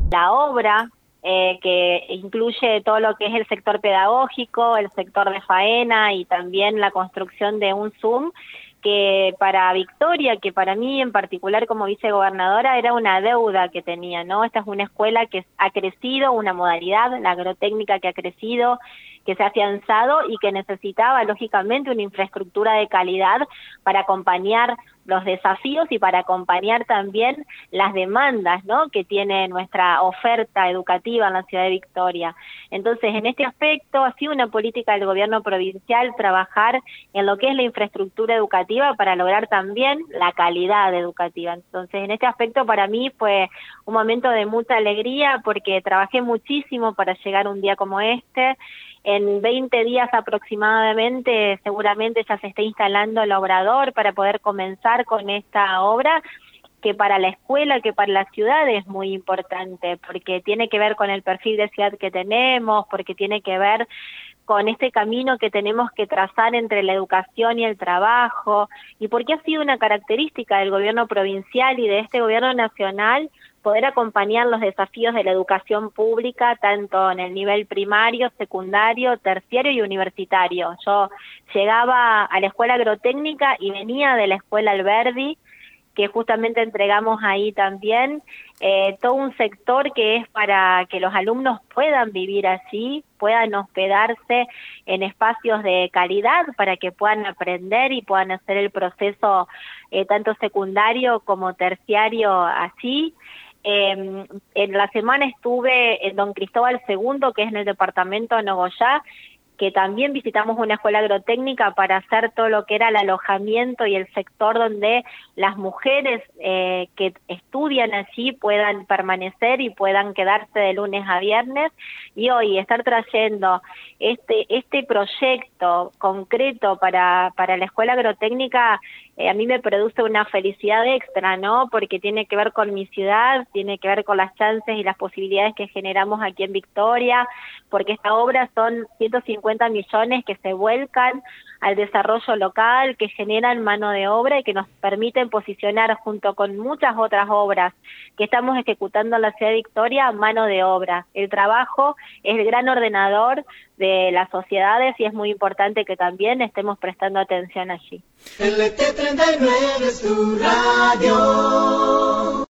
La obra, que incluye todo lo que es el sector pedagógico, el sector de faena y también la construcción de un Zoom, que para Victoria, que para mí en particular como vicegobernadora era una deuda que tenía, ¿no? Esta es una escuela que ha crecido, una modalidad, la agrotécnica que ha crecido, que se ha afianzado y que necesitaba lógicamente una infraestructura de calidad para acompañar los desafíos y para acompañar también las demandas, ¿no?, que tiene nuestra oferta educativa en la ciudad de Victoria. Entonces, en este aspecto ha sido una política del gobierno provincial trabajar en lo que es la infraestructura educativa para lograr también la calidad educativa. Entonces, en este aspecto para mí fue un momento de mucha alegría porque trabajé muchísimo para llegar a un día como este. En 20 días aproximadamente seguramente ya se está instalando el obrador para poder comenzar con esta obra, que para la escuela, que para la ciudad es muy importante, porque tiene que ver con el perfil de ciudad que tenemos, porque tiene que ver con este camino que tenemos que trazar entre la educación y el trabajo, y porque ha sido una característica del gobierno provincial y de este gobierno nacional poder acompañar los desafíos de la educación pública, tanto en el nivel primario, secundario, terciario y universitario. Yo llegaba a la escuela agrotécnica y venía de la escuela Alberdi, que justamente entregamos ahí también, todo un sector que es para que los alumnos puedan vivir allí, puedan hospedarse en espacios de calidad para que puedan aprender y puedan hacer el proceso tanto secundario como terciario allí. En la semana estuve en Don Cristóbal II, que es en el departamento de Nogoyá, que también visitamos una escuela agrotécnica para hacer todo lo que era el alojamiento y el sector donde las mujeres que estudian allí puedan permanecer y puedan quedarse de lunes a viernes. Y hoy estar trayendo este proyecto concreto para la escuela agrotécnica, a mí me produce una felicidad extra, ¿no? Porque tiene que ver con mi ciudad, tiene que ver con las chances y las posibilidades que generamos aquí en Victoria, porque esta obra son 150 millones que se vuelcan al desarrollo local, que generan mano de obra y que nos permiten posicionar junto con muchas otras obras que estamos ejecutando en la ciudad de Victoria, mano de obra. El trabajo es el gran ordenador de las sociedades y es muy importante que también estemos prestando atención allí. LT39 es tu radio.